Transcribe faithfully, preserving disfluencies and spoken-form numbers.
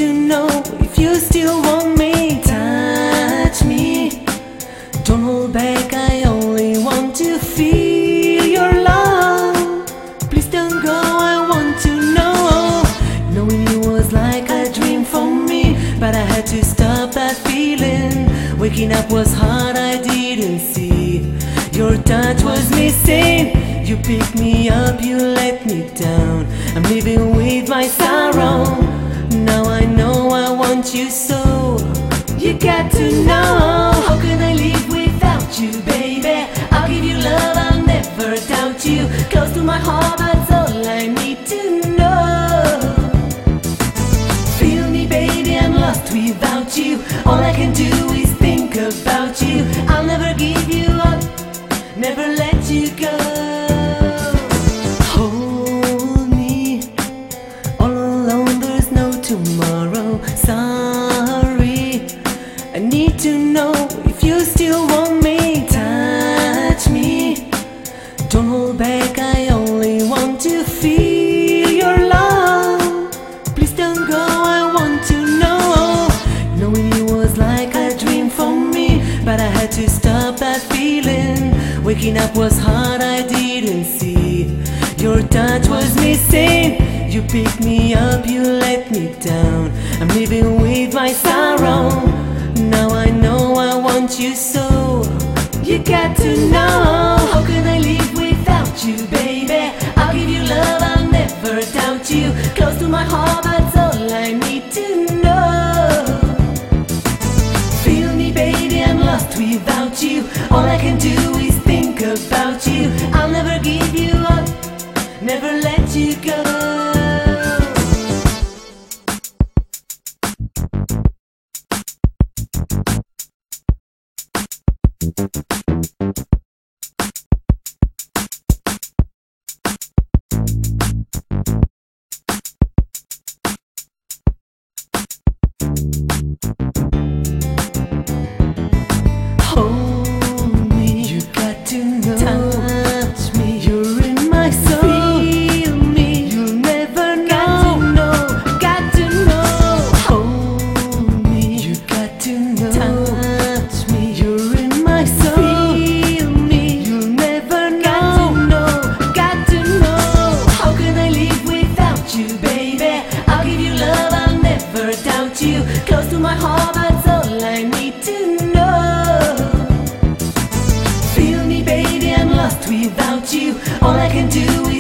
to know if you still want me. Touch me, don't hold back, I only want to feel your love. Please don't go, I want to know. Knowing you was like a dream for me, but I had to stop that feeling. Waking up was hard, I didn't see. Your touch was missing. You picked me up, you let me down. I'm living with my sorrow. Now I know I want you so. You got to know. How can I live without you, baby? I'll give you love, I'll never doubt you. Close to my heart, that's all I need to know. Feel me, baby, I'm lost without you. All I can do is think about you. I'll never give you up, never let you go. Hold me, all alone, there's no tomorrow. Sorry, I need to know if you still want me. Touch me, don't hold back, I only want to feel your love. Please don't go, I want to know. Knowing you was like a dream for me, but I had to stop that feeling. Waking up was hard, I didn't see. Your touch was missing. You picked me up, you let me down. I'm living with my sorrow. Now I know I want you so. You got to know. How can I live without you, baby? I'll give you love, I'll never doubt you. Close to my heart, that's all I need to know. Feel me, baby, I'm lost without you. All I can do is think about you. I'll never give you up, never let you go. Close to my heart, that's all I need to know. Feel me, baby, I'm lost without you. All I can do is